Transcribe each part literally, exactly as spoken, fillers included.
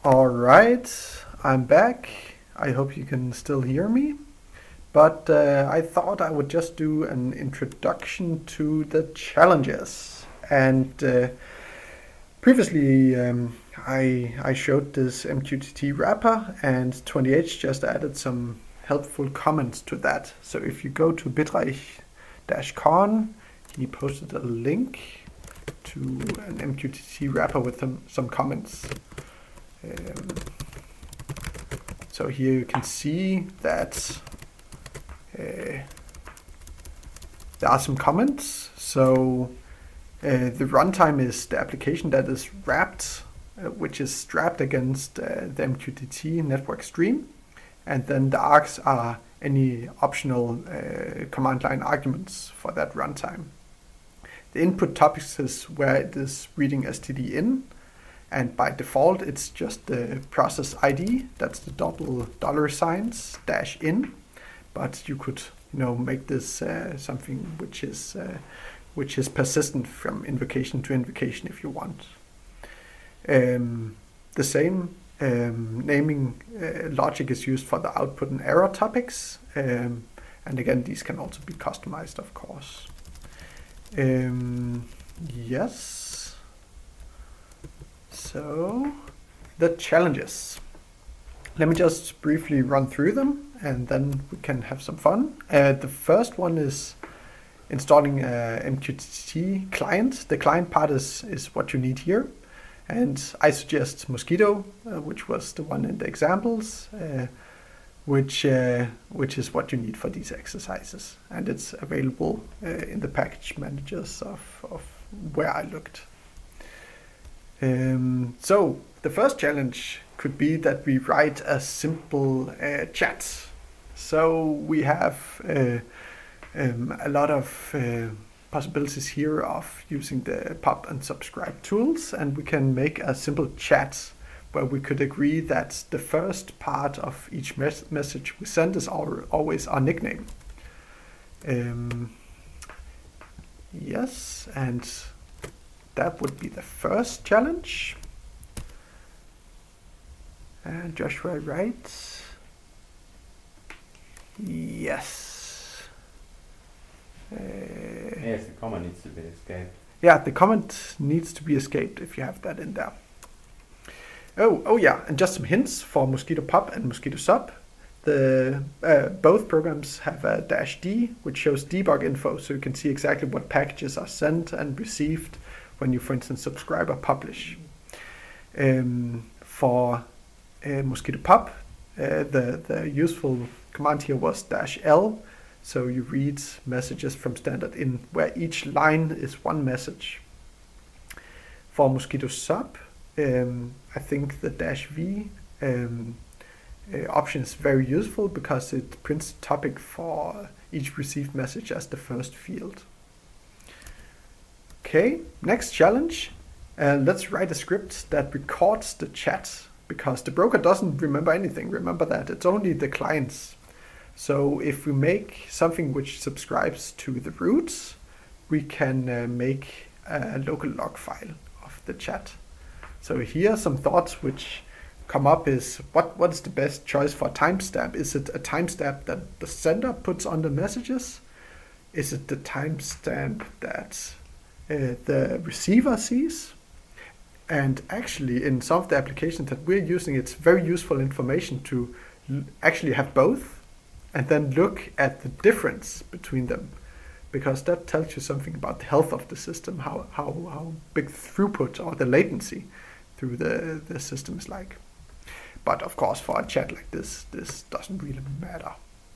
All right, I'm back. I hope you can still hear me. But uh, I thought I would just do an introduction to the challenges. And uh, previously um, I, I showed this M Q T T wrapper, and twenty H just added some helpful comments to that. So if you go to bitreich-con, he posted a link to an M Q T T wrapper with some, some comments. Um, so here you can see that uh, there are some comments. So uh, the runtime is the application that is wrapped, uh, which is strapped against uh, the M Q T T network stream. And then the args are any optional uh, command line arguments for that runtime. The input topics is where it is reading stdin. And by default, it's just the process I D. That's the double dollar signs dash in. But you could, you know, make this uh, something which is uh, which is persistent from invocation to invocation if you want. Um, the same um, naming uh, logic is used for the output and error topics. Um, and again, these can also be customized, of course. Um, yes. So, the challenges. Let me just briefly run through them, and then we can have some fun. Uh, the first one is installing a M Q T T client. The client part is, is what you need here. And I suggest Mosquitto, uh, which was the one in the examples, uh, which uh, which is what you need for these exercises. And it's available uh, in the package managers of, of where I looked. Um, so the first challenge could be that we write a simple uh, chat. So we have uh, um, a lot of uh, possibilities here of using the pub and subscribe tools, and we can make a simple chat where we could agree that the first part of each mes- message we send is our, always our nickname. Um, yes, and that would be the first challenge. And Joshua writes, yes. Uh, yes, the comment needs to be escaped. Yeah, the comment needs to be escaped if you have that in there. Oh, oh yeah, and just some hints for Mosquitto Pub and Mosquitto Sub. The uh, both programs have a dash D, which shows debug info, so you can see exactly what packages are sent and received when you, for instance, subscribe or publish. Um, for uh, Mosquitto Pub, uh, the, the useful command here was dash L, so you read messages from standard in, where each line is one message. For Mosquitto Sub, um, I think the dash V um, uh, option is very useful because it prints the topic for each received message as the first field. Okay, next challenge. Uh, let's write a script that records the chat, because the broker doesn't remember anything. Remember that, it's only the clients. So if we make something which subscribes to the root, we can uh, make a local log file of the chat. So here some thoughts which come up is, what, what is the best choice for a timestamp? Is it a timestamp that the sender puts on the messages? Is it the timestamp that Uh, the receiver sees? And actually in some of the applications that we're using, it's very useful information to l- actually have both and then look at the difference between them, because that tells you something about the health of the system, how how, how big throughput or the latency through the, the system is like. But of course for a chat like this, this doesn't really matter.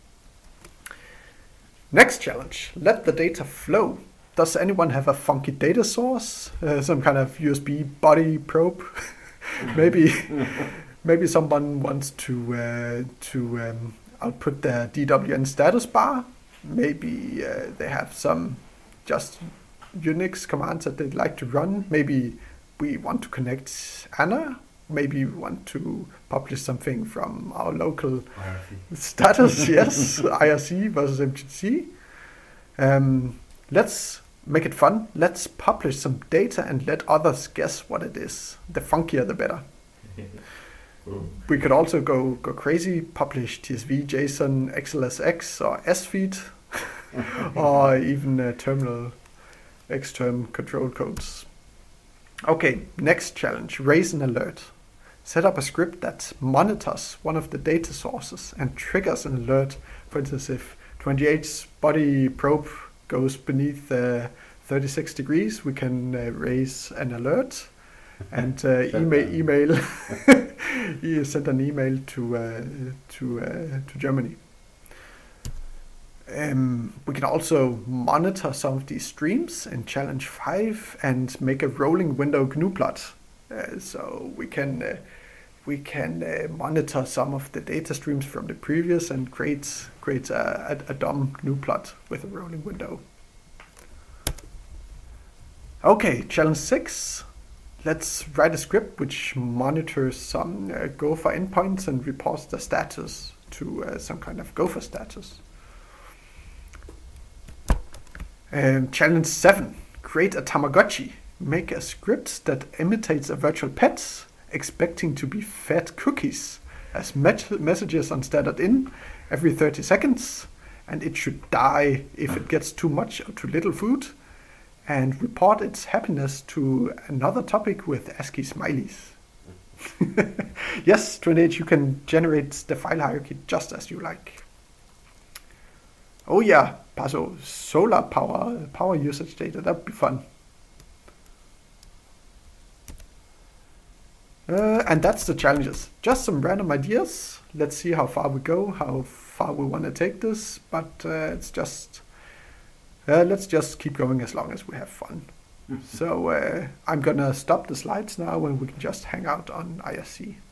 Next challenge, let the data flow. Does anyone have a funky data source? Uh, some kind of U S B body probe? maybe maybe someone wants to uh, to um, output their D W N status bar. Maybe uh, they have some just Unix commands that they'd like to run. Maybe we want to connect Anna. Maybe we want to publish something from our local I R C status. Yes, I R C versus M Q T T. Um, let's make it fun. Let's publish some data and let others guess what it is. The funkier, the better. We could also go go crazy, publish T S V, JSON, X L S X, or S feed, or even uh, terminal Xterm control codes. Okay, next challenge, raise an alert. Set up a script that monitors one of the data sources and triggers an alert. For instance, if twenty-eight's body probe goes beneath uh, thirty-six degrees, we can uh, raise an alert and uh, email email you send an email to uh, to uh, to Germany. Um, we can also monitor some of these streams in challenge five and make a rolling window G N U plot. Uh, so we can uh, we can uh, monitor some of the data streams from the previous and create create a, a, a D O M G N U plot with a rolling window. Okay, challenge six. Let's write a script which monitors some uh, Gopher endpoints and reports the status to uh, some kind of Gopher status. Um, challenge seven. Create a Tamagotchi. Make a script that imitates a virtual pet, expecting to be fed cookies as met- messages are standard in every thirty seconds, and it should die if it gets too much or too little food, and report its happiness to another topic with ASCII smileys. Yes, twenty-eight, you can generate the file hierarchy just as you like. Oh yeah, Paso, solar power, power usage data, that'd be fun. Uh, and that's the challenges. Just some random ideas. Let's see how far we go, how far we want to take this, but uh, it's just, uh, let's just keep going as long as we have fun. Mm-hmm. So uh, I'm gonna stop the slides now and we can just hang out on I S C.